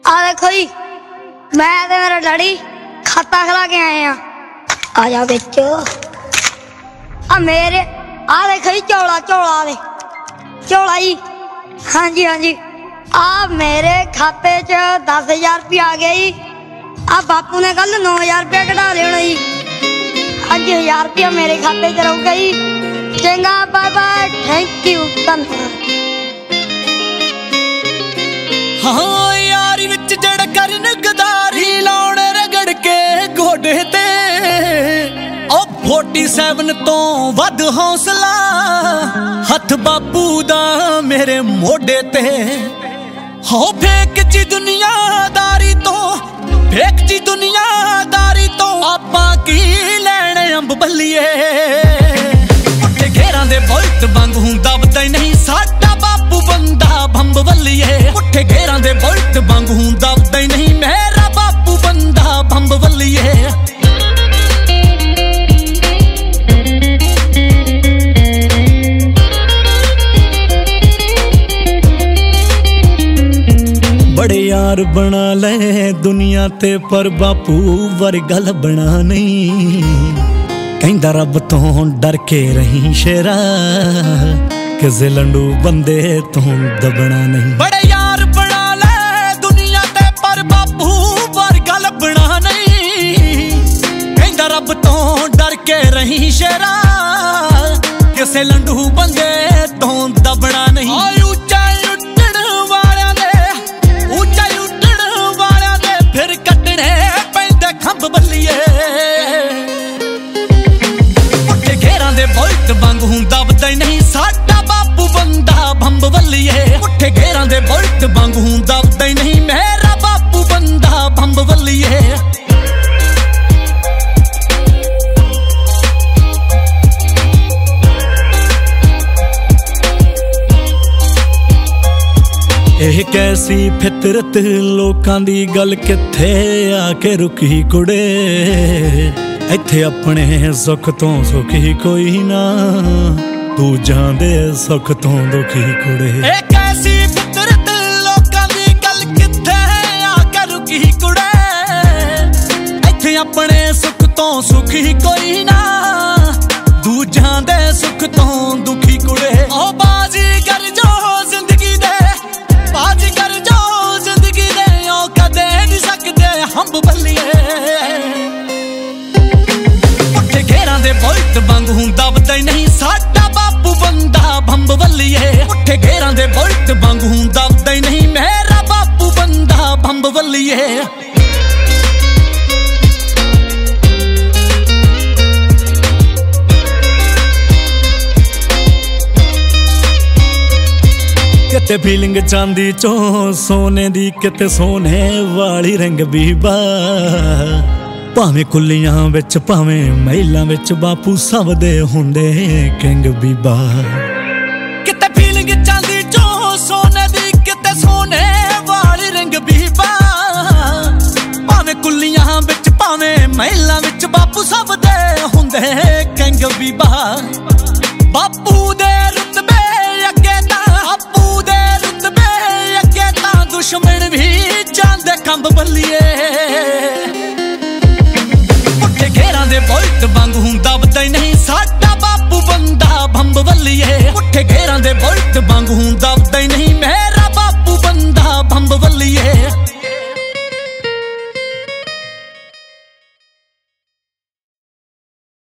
आ देखो जी, मैं ते मेरा डैडी खाता खिला के आए हैं। आ जा बेचो। आ मेरे आ देखो जी, चौला चौला दे चौला जी। हाँ जी हाँ जी। आ मेरे खाते च 10,000 रुपया आ गया जी। आ बापू ने कल 9,000 रुपया कटा लेना जी। अज 1,000 रुपया मेरे खाते च रहूगा जी। चंगा बाय बाय, थैंक यू, धन्यवाद। हाँ यारी विच जड़ करन गदारी लाउण रगड़ के गोडे ते। ओ 47 तो वध हौसला हथ बापू दा मेरे मोडे ते। हो फेक जी दुनियादारी तो, फेक जी दुनियादारी तो आपां की लैणे अंब बल्लिए। उठे घेरां दे बुलट वांगू दबदा नहीं साडा बापू बंदा भंब बल्लिए। उठे घेरां दे बुलट वांगू दबदा नहीं मेरा बापू बंदा भंब बल्लिए। बड़े यार बना ले दुनिया ते पर बापू वर्गा लभना नहीं। कहंदा रब तो डर के रही शेरा, किसे लंडू बंदे तो दबना नहीं। बड़े यार बना ले दुनिया ते पर बापू वर्गा लभना नहीं। कहंदा रब तो डर के रही शेरा, किसे लंडू बंदे तो दबना नहीं। खंब बल्लिए उठे घेरां दे बुलट वांगू दबदा नहीं साडा बापू बंदा भंब बल्लिए। उठे घेरां दे बुलट वांगू दबदा नहीं मेरा बापू बंदा भंब बल्लिए। ਇਹ कैसी फितरत लोकां दी गल किथे आके रुकी कुड़े। इत्थे अपने सुख तो सुखी कोई ना, दूजां दे सुख तो दुखी कुड़े। ਇਹ कैसी फितरत लोकां दी गल किथे आके रुकी कुड़े। इत्थे अपने सुख तो सुखी कोई ना, दूजां दे सुख तो दुखी कुड़े। ओ बाजी कर जो जिंदगी दे, बाजी कर जो जिंदगी दे, ओ कदे नहीं सकते हंब बल्लिए। उठे घेरां दे बुलट वांगू दबदा नहीं साडा बापू बंदा भंब बल्लिए। उठे घेरां दे बुलट वांगू दबदा नहीं मेरा बापू बंदा भंब बल्लिए। किते फीलिंग चांदी चो सोने दी, किते सोने वाली रंग बीबा। भावें कुलियां विच भावें महिलां विच बापू सब दे हुंदे किंग बीबा। किते फीलिंग चांदी चो सोने दी, किते सोने वाली रंग बीबा। भावें कुलियां विच भावें महिलां विच बापू सब दे हुंदे किंग बीबा। बापू दे रुतबे अगे तां, बापू दे रुतबे अगे तां दुश्मन भी जांदे कंब बल्लिए। उठे घेरां दे बुलट वांगू दबदा नहीं साडा बापू बंदा भंब बल्लिए। उठे घेरां दे बुलट वांगू